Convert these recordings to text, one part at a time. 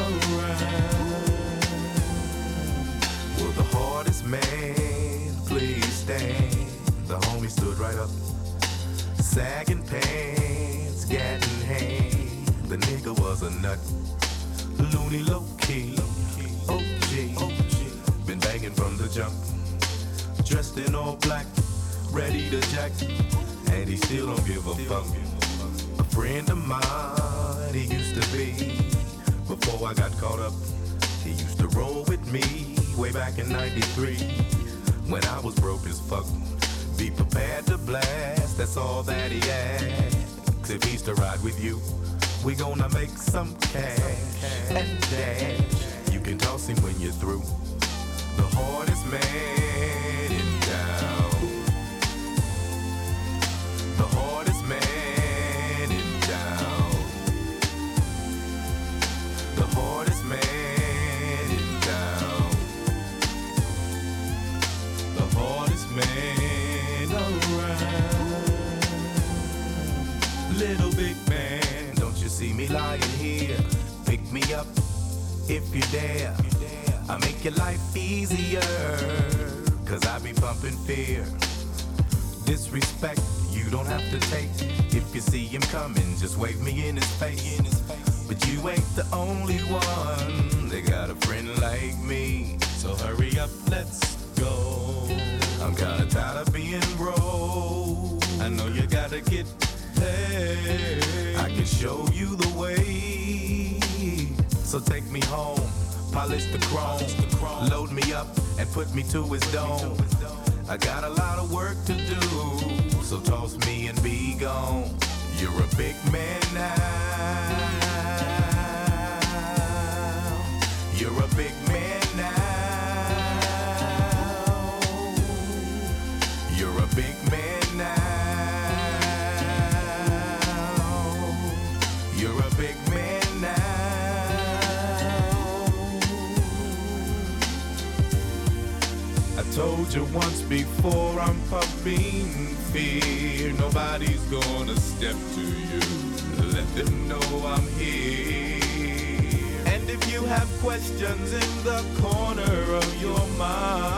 around. Will the hardest man please stand? The homie stood right up, sagging pants, gat in hand. The nigga was a nut, loony low-key, OG. Been banging from the jump, dressed in all black, ready to jack, and he still don't give a fuck. A friend of mine, he used to be, before I got caught up. He used to roll with me way back in '93, when I was broke as fuck. Be prepared to blast, that's all that he asks. If he's to ride with you, we gonna make some cash and dash. You can toss him when you're through. The hardest man in town. The hardest man in town. The hardest man in town. The hardest man around. Little big man, don't you see me lying here? Pick me up if you dare. I make your life easier, cause I be bumping fear. Disrespect, you don't have to take. If you see him coming, just wave me in his face. But you ain't the only one. They got a friend like me, so hurry up, let's go. I'm kinda tired of being broke. I know you gotta get paid. I can show you the way, so take me home. Polish the chrome, load me up and put me to his dome. I got a lot of work to do, so toss me and be gone. You're a big man now. You're a big man now. You're a big man now. You're a big man now. I told you once before, I'm pumping fear. Nobody's gonna step to you. Let them know I'm here. And if you have questions in the corner of your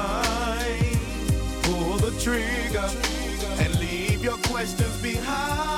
mind, pull the trigger and leave your questions behind.